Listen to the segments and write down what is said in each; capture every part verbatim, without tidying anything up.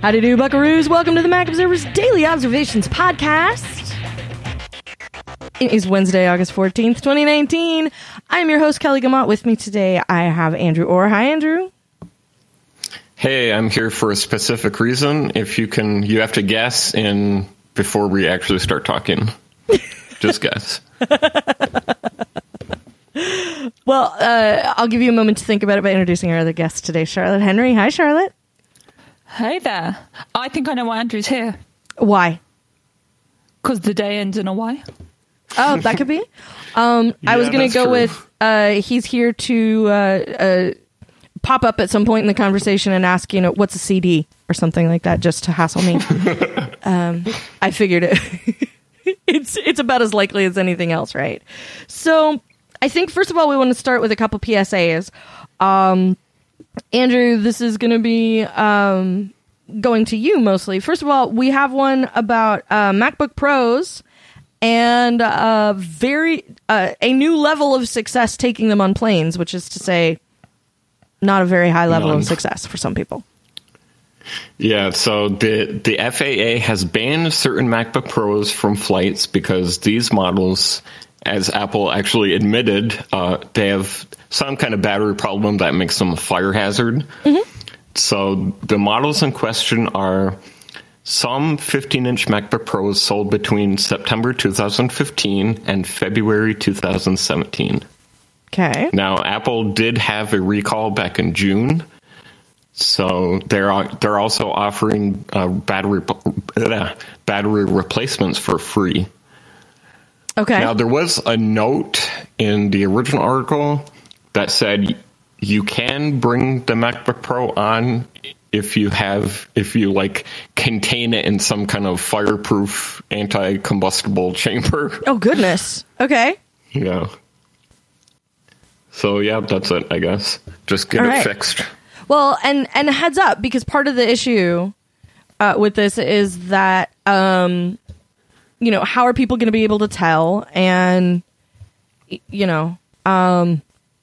Howdy do, buckaroos. Welcome to the Mac Observer's Daily Observations Podcast. It is Wednesday, August fourteenth, twenty nineteen. I'm your host, Kelly Gamont. With me today, I have Andrew Orr. Hi, Andrew. Hey, I'm here for a specific reason. If you can, you have to guess in before we actually start talking. Just guess. Well, uh, I'll give you a moment to think about it by introducing our other guest today, Charlotte Henry. Hi, Charlotte. Hey there. I think I know why Andrew's here. Why? Because the day ends in a Y. Oh, that could be. Um, Yeah, I was going to go true. with uh, he's here to uh, uh, pop up at some point in the conversation and ask, you know, what's a C D or something like that, just to hassle me. um, I figured it. it's it's about as likely as anything else, right? So I think, first of all, we want to start with a couple P S As. Um, Andrew, this is going to be um, going to you mostly. First of all, we have one about uh, MacBook Pros and uh, very uh, a new level of success taking them on planes, which is to say, not a very high level None. of success for some people. Yeah, so the the F A A has banned certain MacBook Pros from flights because these models, as Apple actually admitted, uh, they have some kind of battery problem that makes them a fire hazard. Mm-hmm. So the models in question are some fifteen-inch MacBook Pros sold between September two thousand fifteen and February two thousand seventeen. Okay. Now, Apple did have a recall back in June, so they're they're also offering uh, battery uh, battery replacements for free. Okay. Now, there was a note in the original article that said you can bring the MacBook Pro on if you have, if you like contain it in some kind of fireproof anti-combustible chamber. Oh, goodness. Okay. Yeah. So, yeah, that's it, I guess. Just get All it right. fixed. Well, and, and heads up, because part of the issue uh, with this is that, um, you know, how are people going to be able to tell? And, y- you know, um,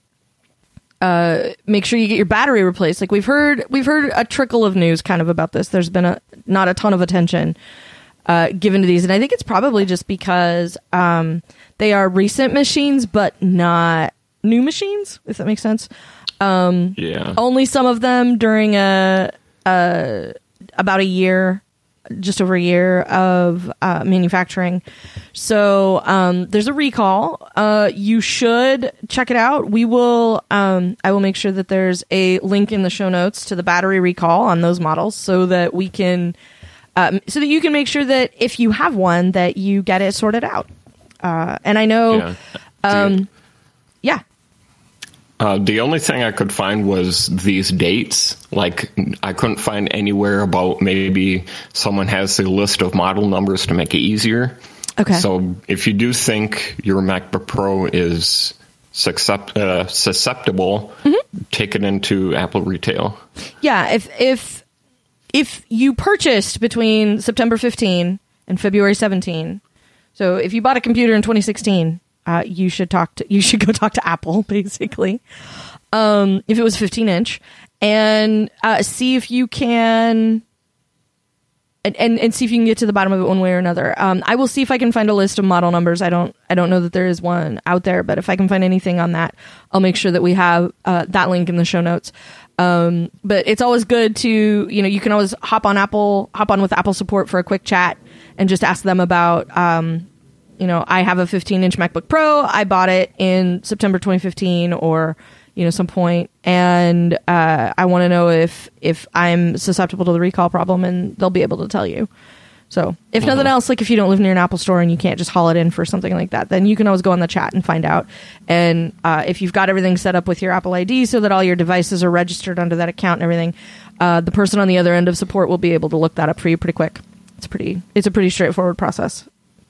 uh, make sure you get your battery replaced. Like we've heard, we've heard a trickle of news kind of about this. There's been a not a ton of attention uh, given to these, and I think it's probably just because um, they are recent machines, but not new machines. If that makes sense. Um, Yeah. Only some of them during a, a about a year. Just over a year of uh, manufacturing. So um, there's a recall. Uh, you should check it out. We will. Um, I will make sure that there's a link in the show notes to the battery recall on those models, so that we can, um, so that you can make sure that if you have one, that you get it sorted out. Uh, and I know, Yeah. um, yeah. Uh, the only thing I could find was these dates. Like, I couldn't find anywhere about maybe someone has a list of model numbers to make it easier. Okay. So if you do think your MacBook Pro is suscept- uh, susceptible, mm-hmm. take it into Apple Retail. Yeah, if if if you purchased between September fifteenth and February seventeenth, so if you bought a computer in twenty sixteen, uh, you should talk to you should go talk to Apple, basically. Um, if it was fifteen inch, and uh, see if you can. And, and, and see if you can get to the bottom of it one way or another. Um, I will see if I can find a list of model numbers. I don't I don't know that there is one out there, but if I can find anything on that, I'll make sure that we have uh, that link in the show notes. Um, but it's always good to, you know, you can always hop on Apple, hop on with Apple support for a quick chat and just ask them about, um, you know, I have a fifteen inch MacBook Pro. I bought it in September twenty fifteen or, you know, some point, and uh, I want to know if if I'm susceptible to the recall problem, and they'll be able to tell you. So if Mm-hmm. nothing else, like if you don't live near an Apple store and you can't just haul it in for something like that, then you can always go on the chat and find out. And uh, if you've got everything set up with your Apple I D so that all your devices are registered under that account and everything, uh, the person on the other end of support will be able to look that up for you pretty quick. It's pretty. It's a pretty straightforward process.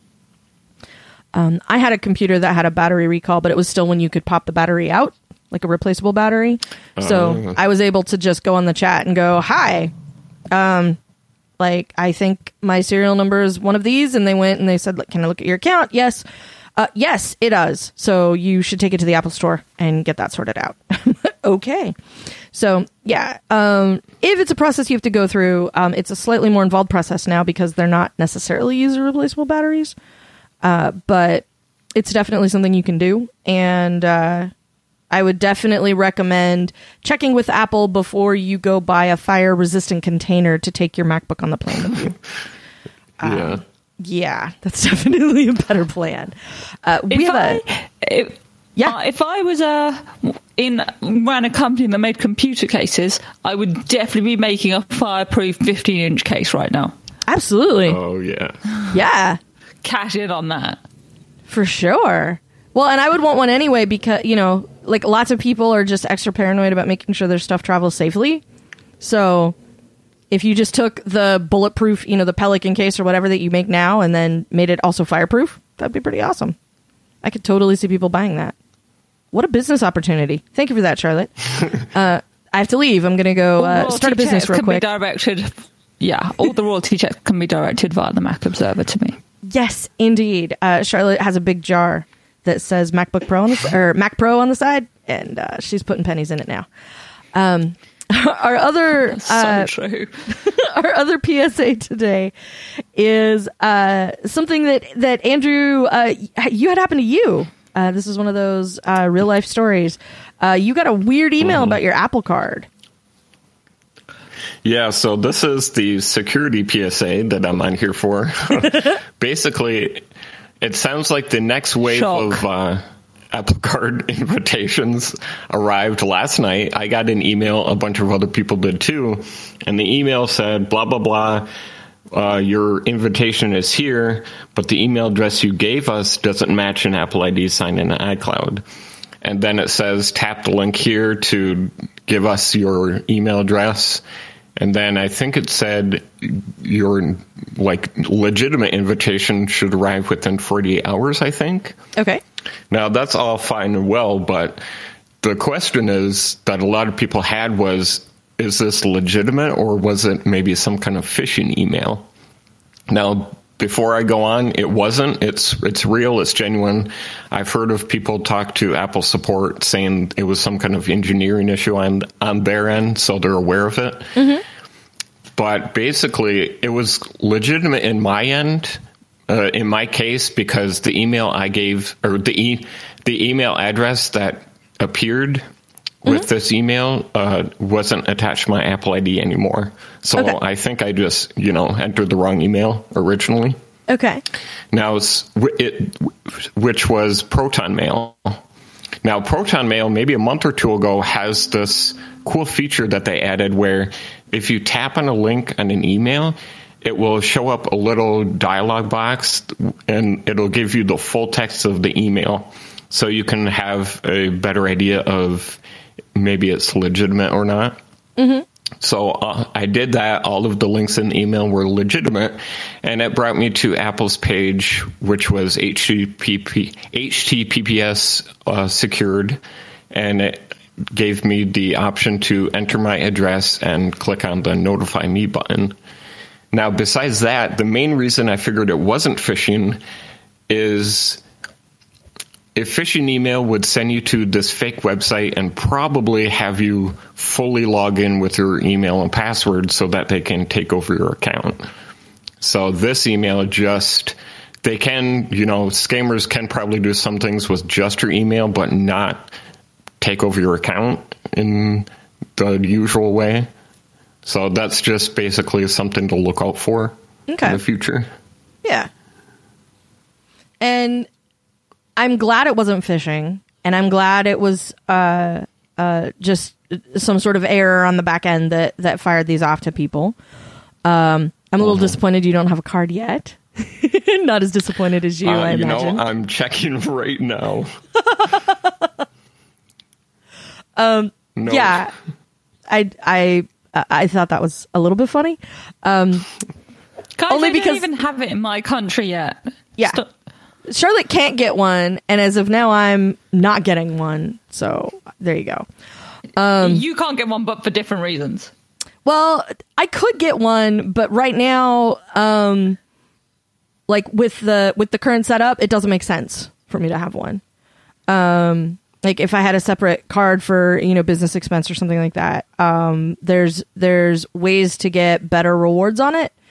Um, I had a computer that had a battery recall, but it was still when you could pop the battery out, like a replaceable battery. So Uh. I was able to just go on the chat and go, hi, um, like, I think my serial number is one of these. And they went and they said, like, can I look at your account? Yes. Uh, yes, it does. So you should take it to the Apple store and get that sorted out. Okay. So yeah, um, if it's a process you have to go through, um, it's a slightly more involved process now because they're not necessarily user replaceable batteries. Uh, but it's definitely something you can do. And uh, I would definitely recommend checking with Apple before you go buy a fire resistant container to take your MacBook on the plane with you. Yeah. Um, yeah, that's definitely a better plan. Uh, we if have I, a if, yeah. uh, if I was uh, in ran a company that made computer cases, I would definitely be making a fireproof fifteen inch case right now. Absolutely. Oh, yeah. Yeah, Cash in on that. for sure. Well, and I would want one anyway because, you know, like lots of people are just extra paranoid about making sure their stuff travels safely. So if you just took the bulletproof, you know, the Pelican case or whatever that you make now and then made it also fireproof, that'd be pretty awesome. I could totally see people buying that. What a business opportunity. Thank you for that, Charlotte. uh, I have to leave. I'm going to go uh, Royalty start a business checks real can quick. Be directed, yeah, all the royalty checks can be directed via the Mac Observer to me. Yes, indeed. Uh, Charlotte has a big jar that says MacBook Pro on the, or Mac Pro on the side, and uh, she's putting pennies in it now. Um, our other uh, So true. our other P S A today is uh, something that that Andrew, uh, you had happened to you. Uh, this is one of those uh, real life stories. Uh, you got a weird email Mm-hmm. about your Apple Card. Yeah, so this is the security P S A that I'm on here for. Basically, it sounds like the next wave Shock. of uh, Apple Card invitations arrived last night. I got an email, a bunch of other people did too, and the email said, blah, blah, blah, uh, your invitation is here, but the email address you gave us doesn't match an Apple I D signed in iCloud. And then it says, tap the link here to give us your email address. And then I think it said your like legitimate invitation should arrive within forty-eight hours, I think. Okay. Now, that's all fine and well, but the question is that a lot of people had was, is this legitimate or was it maybe some kind of phishing email? Now, before I go on, it wasn't. It's it's real. It's genuine. I've heard of people talk to Apple support saying it was some kind of engineering issue on, on their end, so they're aware of it. Mm-hmm. But basically, it was legitimate in my end, uh, in my case, because the email I gave, or the e- the email address that appeared mm-hmm. with this email uh, wasn't attached to my Apple I D anymore. So okay. I think I just, you know, entered the wrong email originally. Okay. Now, it's, it, which was Proton Mail. Now, Proton Mail, maybe a month or two ago, has this cool feature that they added where if you tap on a link on an email, it will show up a little dialog box and it'll give you the full text of the email. So you can have a better idea of maybe it's legitimate or not. Mm-hmm. So uh, I did that. All of the links in the email were legitimate, and it brought me to Apple's page, which was H T T P S uh, secured, and it gave me the option to enter my address and click on the Notify Me button. Now, besides that, the main reason I figured it wasn't phishing is if phishing email would send you to this fake website and probably have you fully log in with your email and password so that they can take over your account. So this email just, they can, you know, scammers can probably do some things with just your email, but not take over your account in the usual way. So that's just basically something to look out for okay. in the future. Yeah. And I'm glad it wasn't phishing, and I'm glad it was uh, uh, just some sort of error on the back end that, that fired these off to people. Um, I'm a little uh-huh. disappointed you don't have a card yet. Not as disappointed as you, uh, I you imagine. know, I'm checking right now. um, no. Yeah, I I I thought that was a little bit funny. Um, Guys, only I because don't even have it in my country yet. Yeah. Stop. Charlotte can't get one, and as of now, I'm not getting one. So there you go. Um, you can't get one, but for different reasons. Well, I could get one, but right now, um, like with the with the current setup, it doesn't make sense for me to have one. Um, like if I had a separate card for, you know, business expense or something like that, um, there's there's ways to get better rewards on it.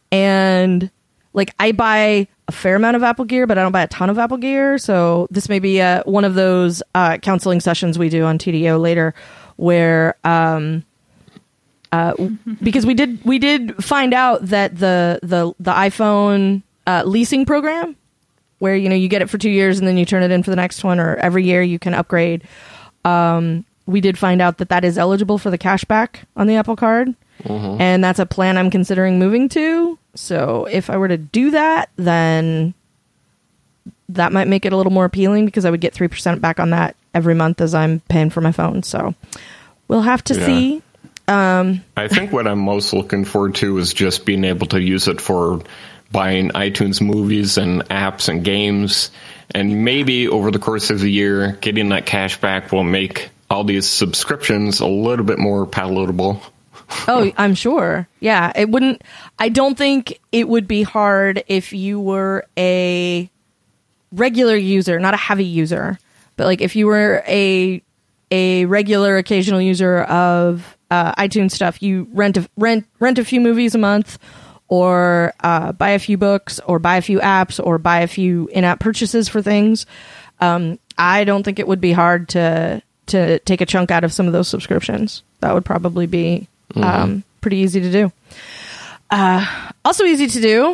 And like I buy a fair amount of Apple gear, but I don't buy a ton of Apple gear. So this may be uh, one of those uh, counseling sessions we do on T D O later, where um, uh, because we did we did find out that the the the iPhone uh, leasing program, where, you know, you get it for two years and then you turn it in for the next one, or every year you can upgrade. Um, we did find out that that is eligible for the cashback on the Apple Card. Mm-hmm. And that's a plan I'm considering moving to. So if I were to do that, then that might make it a little more appealing, because I would get three percent back on that every month as I'm paying for my phone. So we'll have to yeah. see. Um, I think what I'm most looking forward to is just being able to use it for buying iTunes movies and apps and games, and maybe over the course of the year, getting that cash back will make all these subscriptions a little bit more palatable. Oh, I'm sure. Yeah, it wouldn't, I don't think it would be hard if you were a regular user, not a heavy user, but like if you were a a regular occasional user of uh, iTunes stuff, you rent a, rent rent a few movies a month, or uh, buy a few books, or buy a few apps, or buy a few in-app purchases for things. Um, I don't think it would be hard to to take a chunk out of some of those subscriptions. That would probably be mm-hmm. um, pretty easy to do. Uh, also easy to do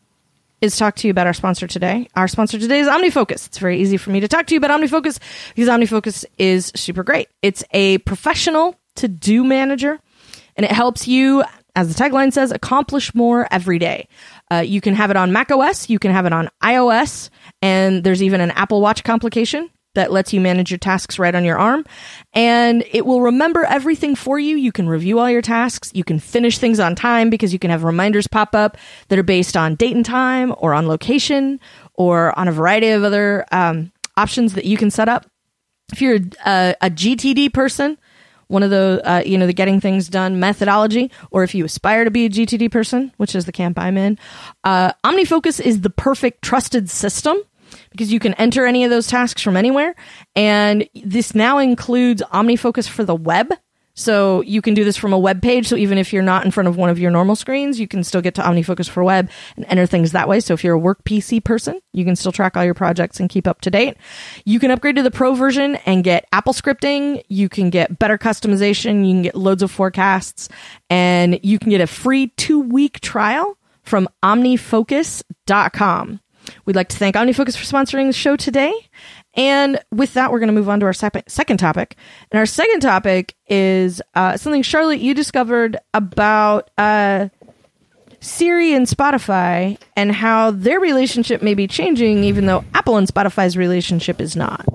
is talk to you about our sponsor today. Our sponsor today is OmniFocus. It's very easy for me to talk to you about OmniFocus because OmniFocus is super great. It's a professional to-do manager, and it helps you, as the tagline says, accomplish more every day. Uh, you can have it on macOS, you can have it on iOS, and there's even an Apple Watch complication that lets you manage your tasks right on your arm. And it will remember everything for you. You can review all your tasks. You can finish things on time because you can have reminders pop up that are based on date and time, or on location, or on a variety of other um, options that you can set up. If you're a, a G T D person, one of the, uh, you know, the getting things done methodology, or if you aspire to be a G T D person, which is the camp I'm in, uh, OmniFocus is the perfect trusted system, because you can enter any of those tasks from anywhere. And this now includes OmniFocus for the web. So you can do this from a web page. So even if you're not in front of one of your normal screens, you can still get to OmniFocus for web and enter things that way. So if you're a work P C person, you can still track all your projects and keep up to date. You can upgrade to the Pro version and get Apple scripting. You can get better customization. You can get loads of forecasts, and you can get a free two-week trial from omnifocus dot com. We'd like to thank OmniFocus for sponsoring the show today. And with that, we're going to move on to our sep- second topic. And our second topic is uh, something, Charlotte, you discovered about uh, Siri and Spotify, and how their relationship may be changing, even though Apple and Spotify's relationship is not.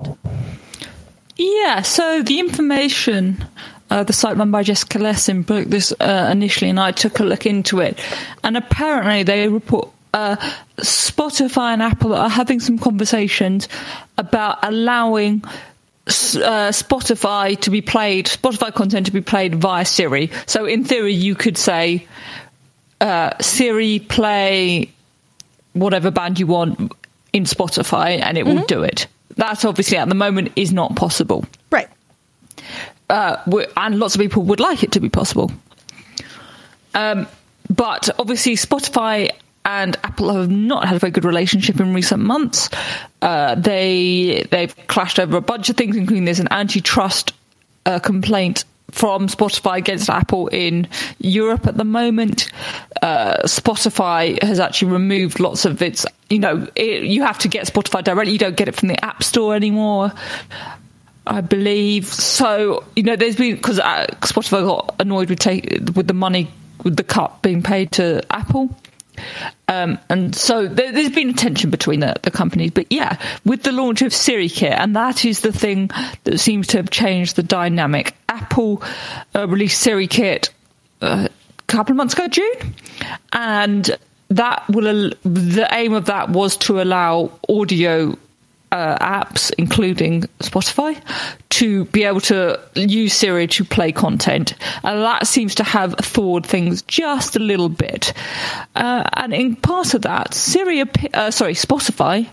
Yeah, so the information, uh, the site run by Jessica Lessing broke this uh, initially, and I took a look into it. And apparently they report Uh, Spotify and Apple are having some conversations about allowing uh, Spotify to be played, Spotify content to be played via Siri. So in theory, you could say, uh, Siri, play whatever band you want in Spotify, and it mm-hmm. will do it. That obviously at the moment is not possible. Right. Uh, and lots of people would like it to be possible. Um, but obviously Spotify and Apple have not had a very good relationship in recent months. Uh, they, they've clashed over a bunch of things, including there's an antitrust uh, complaint from Spotify against Apple in Europe at the moment. Uh, Spotify has actually removed lots of its, you know, it, you have to get Spotify directly. You don't get it from the App Store anymore, I believe. So, you know, there's been, because uh, Spotify got annoyed with, take, with the money, with the cut being paid to Apple. Um, and so there, there's been a tension between the, the companies. But yeah, with the launch of SiriKit, and that is the thing that seems to have changed the dynamic. Apple uh, released SiriKit uh, a couple of months ago, June, and that will the aim of that was to allow audio uh, apps, including Spotify, to be able to use Siri to play content, and that seems to have thawed things just a little bit. Uh, and in part of that, Siri, uh, sorry, Spotify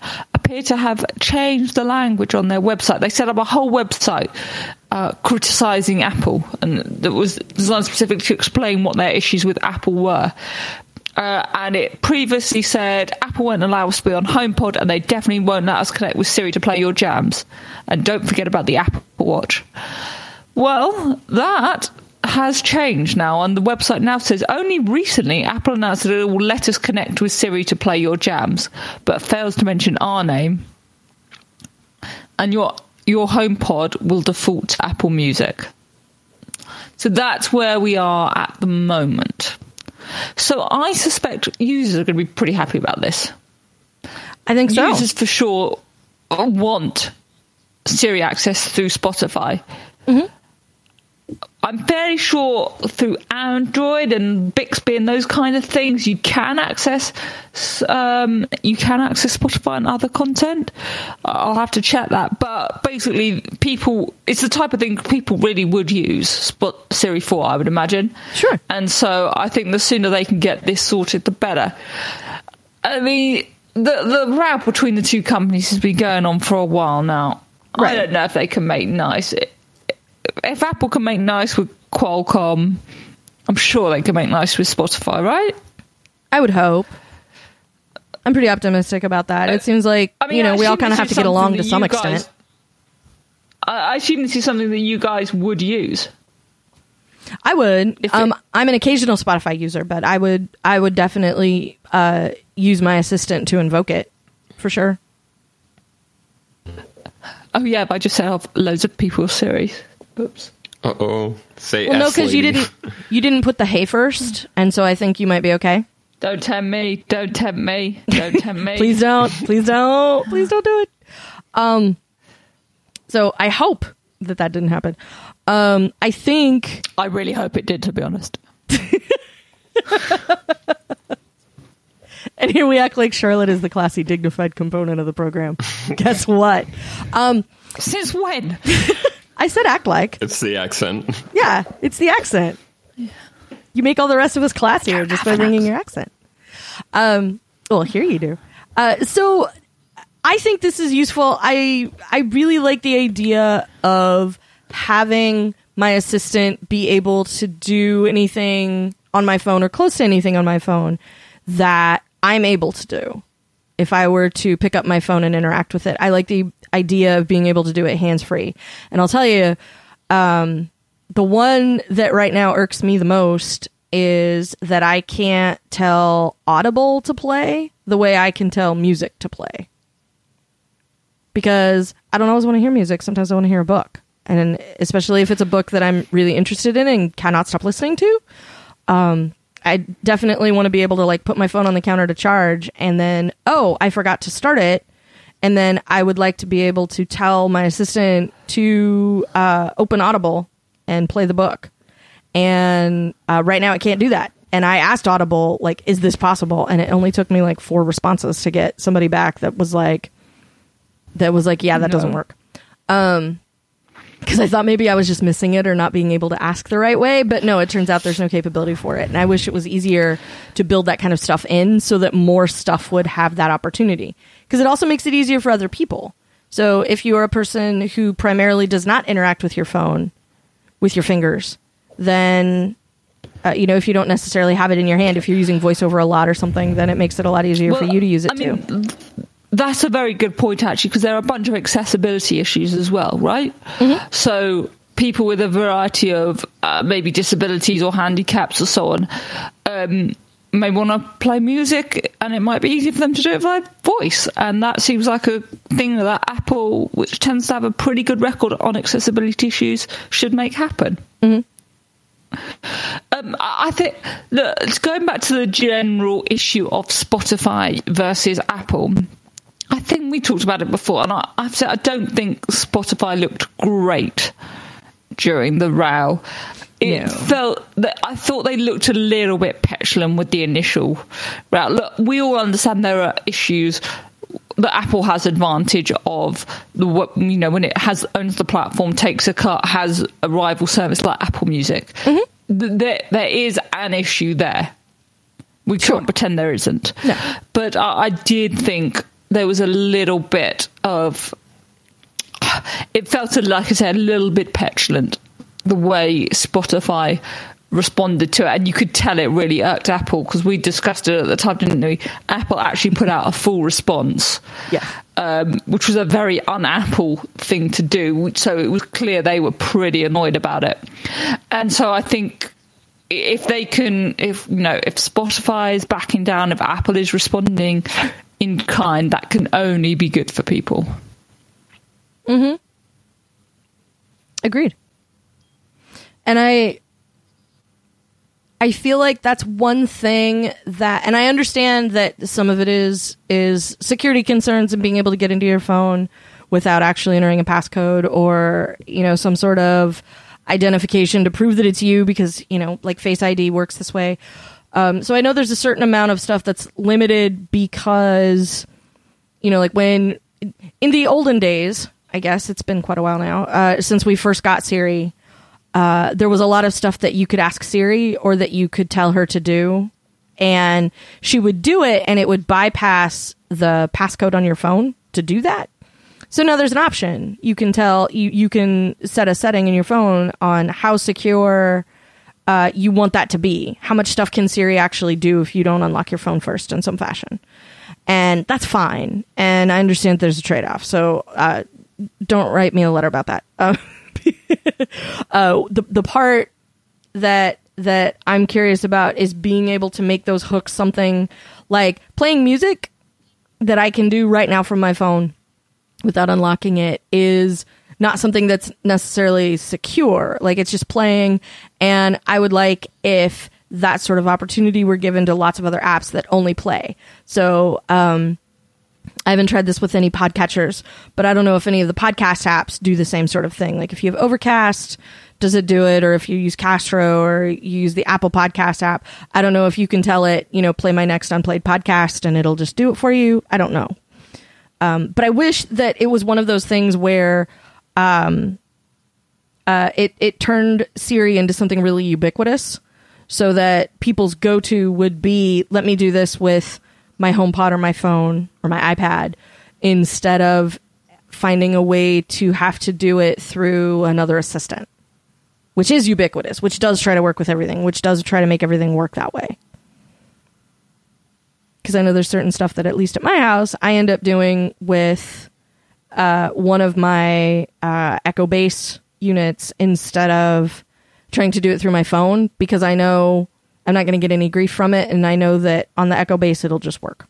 appear to have changed the language on their website. They set up a whole website uh, criticising Apple, and that was designed specifically to explain what their issues with Apple were. Uh, and it previously said Apple won't allow us to be on HomePod, and they definitely won't let us connect with Siri to play your jams. And don't forget about the Apple Watch. Well, that has changed now, and the website now says only recently Apple announced that it will let us connect with Siri to play your jams, but fails to mention our name. And your your HomePod will default to Apple Music. So that's where we are at the moment. So I suspect users are going to be pretty happy about this. I think so. Users for sure want Siri access through Spotify. Mm-hmm. I'm fairly sure through Android and Bixby and those kind of things, you can access um, you can access Spotify and other content. I'll have to check that, but basically, people it's the type of thing people really would use Spot Siri for, I would imagine. Sure. And so I think the sooner they can get this sorted, the better. I mean, the the row between the two companies has been going on for a while now. Right. I don't know if they can make nice. If Apple can make nice with Qualcomm, I'm sure they can make nice with Spotify, right? I would hope. I'm pretty optimistic about that. It seems like, I mean, you know, I we all kind of have to get along to some guys, extent. I assume this is something that you guys would use. I would. It, um, I'm an occasional Spotify user, but I would I would definitely uh, use my assistant to invoke it, for sure. Oh, yeah, but I just set off loads of people's Siris. Oops. Uh oh. Say well, no, because you lady. didn't you didn't put the hey first, and so I think you might be okay. Don't tempt me. Don't tempt me. Don't tempt me. Please don't. Please don't. Please don't do it. Um. So I hope that that didn't happen. Um. I think. I really hope it did, to be honest. And here we act like Charlotte is the classy, dignified component of the program. Guess what? Um. Since when? I said act like. It's the accent. Yeah, it's the accent. Yeah. You make all the rest of us classier just by bringing your accent. Um, well, here you do. Uh, so I think this is useful. I I really like the idea of having my assistant be able to do anything on my phone or close to anything on my phone that I'm able to do if I were to pick up my phone and interact with it. I like the idea of being able to do it hands-free. And I'll tell you, um, the one that right now irks me the most is that I can't tell Audible to play the way I can tell music to play. Because I don't always want to hear music. Sometimes I want to hear a book. And especially if it's a book that I'm really interested in and cannot stop listening to, um, I definitely want to be able to like put my phone on the counter to charge and then, oh, I forgot to start it. And then I would like to be able to tell my assistant to uh, open Audible and play the book. And uh, right now it can't do that. And I asked Audible, like, is this possible? And it only took me like four responses to get somebody back that was like, that was like, yeah, that no. doesn't work. Um, because I thought maybe I was just missing it or not being able to ask the right way. But no, it turns out there's no capability for it. And I wish it was easier to build that kind of stuff in so that more stuff would have that opportunity. Because it also makes it easier for other people. So if you're a person who primarily does not interact with your phone with your fingers, then, uh, you know, if you don't necessarily have it in your hand, if you're using VoiceOver a lot or something, then it makes it a lot easier well, for you to use it I too. Mean, that's a very good point, actually, because there are a bunch of accessibility issues as well, right? Mm-hmm. So people with a variety of uh, maybe disabilities or handicaps or so on um, may want to play music, and it might be easier for them to do it via voice. And that seems like a thing that Apple, which tends to have a pretty good record on accessibility issues, should make happen. Mm-hmm. Um, I think that going back to the general issue of Spotify versus Apple, I think we talked about it before, and I, I've said I don't think Spotify looked great during the row. It no. felt that I thought they looked a little bit petulant with the initial row. Look, we all understand there are issues that Apple has advantage of. The you know when it has owns the platform, takes a cut, has a rival service like Apple Music. Mm-hmm. There, there is an issue there. We sure. can't pretend there isn't. No. But I, I did think there was a little bit of, it felt like I said, a little bit petulant, the way Spotify responded to it, and you could tell it really irked Apple, because we discussed it at the time, didn't we? Apple actually put out a full response, yeah, um, which was a very un-Apple thing to do, so it was clear they were pretty annoyed about it. And so I think if they can, if you know, if Spotify is backing down, if Apple is responding in kind, that can only be good for people. Mm-hmm. Agreed. And I I feel like that's one thing that, and I understand that some of it is is security concerns and being able to get into your phone without actually entering a passcode, or, you know, some sort of identification to prove that it's you, because, you know, like Face I D works this way. Um, so I know there's a certain amount of stuff that's limited because, you know, like when in the olden days, I guess it's been quite a while now, uh, since we first got Siri, uh, there was a lot of stuff that you could ask Siri or that you could tell her to do, and she would do it, and it would bypass the passcode on your phone to do that. So now there's an option. You can tell, you, you can set a setting in your phone on how secure uh, you want that to be. How much stuff can Siri actually do if you don't unlock your phone first in some fashion? And that's fine. And I understand there's a trade-off. So uh, don't write me a letter about that. Uh, uh, the the part that that I'm curious about is being able to make those hooks something like playing music that I can do right now from my phone without unlocking it is not something that's necessarily secure. Like, it's just playing, and I would like if that sort of opportunity were given to lots of other apps that only play. So um, I haven't tried this with any podcatchers, but I don't know if any of the podcast apps do the same sort of thing. Like, if you have Overcast, does it do it? Or if you use Castro or you use the Apple Podcast app, I don't know if you can tell it, you know, play my next unplayed podcast and it'll just do it for you. I don't know. Um, but I wish that it was one of those things where um, uh, it, it turned Siri into something really ubiquitous, so that people's go-to would be, let me do this with my HomePod or my phone or my iPad, instead of finding a way to have to do it through another assistant, which is ubiquitous, which does try to work with everything, which does try to make everything work that way. Because I know there's certain stuff that, at least at my house, I end up doing with uh, one of my uh, Echo Base units instead of trying to do it through my phone, because I know I'm not going to get any grief from it, and I know that on the Echo Base it'll just work.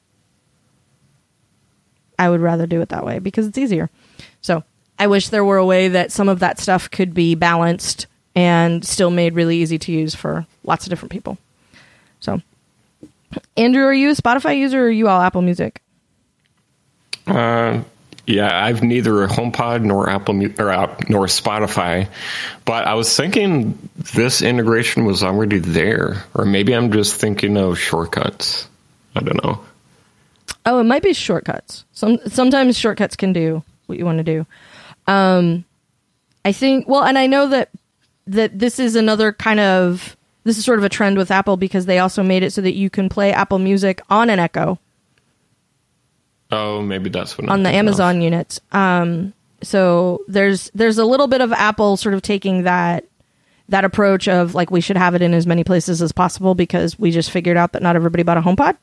I would rather do it that way because it's easier. So I wish there were a way that some of that stuff could be balanced and still made really easy to use for lots of different people. So, Andrew, are you a Spotify user, or are you all Apple Music? Uh, yeah, I've neither a HomePod nor Apple Mu- or uh, nor Spotify, but I was thinking this integration was already there, or maybe I'm just thinking of shortcuts. I don't know. Oh, it might be shortcuts. Some sometimes shortcuts can do what you want to do. Um, I think. Well, and I know that that this is another kind of this is sort of a trend with Apple, because they also made it so that you can play Apple Music on an Echo. Oh, maybe that's what on I'm the Amazon of. units. Um, so there's there's a little bit of Apple sort of taking that that approach of, like, we should have it in as many places as possible because we just figured out that not everybody bought a HomePod.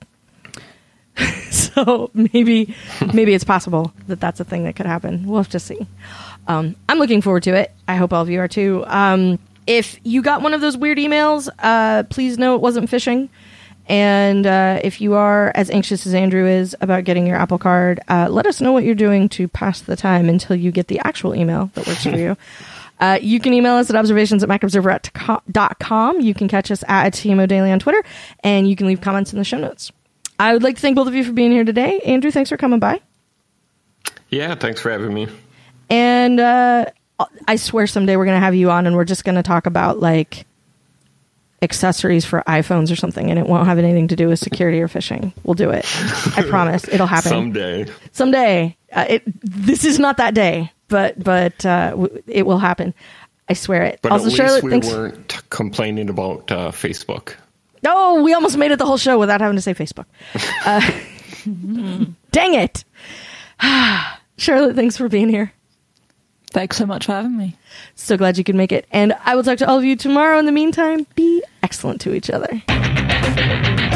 So maybe maybe it's possible that that's a thing that could happen. We'll have to see. Um, I'm looking forward to it. I hope all of you are too. Um, if you got one of those weird emails, uh, please know it wasn't phishing. And uh, if you are as anxious as Andrew is about getting your Apple Card, uh, let us know what you're doing to pass the time until you get the actual email that works for you. Uh, you can email us at observations at mac observer dot com. You can catch us at T M O Daily on Twitter, and you can leave comments in the show notes. I would like to thank both of you for being here today. Andrew, thanks for coming by. Yeah, thanks for having me. And uh, I swear someday we're going to have you on, and we're just going to talk about, like, accessories for iPhones or something, and it won't have anything to do with security or phishing. We'll do it. I promise. It'll happen. Someday. Someday. Uh, it, this is not that day, but but uh, w- it will happen. I swear it. But also, at least Charlotte, we thanks. weren't complaining about uh, Facebook. Oh, we almost made it the whole show without having to say Facebook. Uh, Dang it. Charlotte, thanks for being here. Thanks so much for having me. So glad you could make it. And I will talk to all of you tomorrow. In the meantime, be excellent to each other.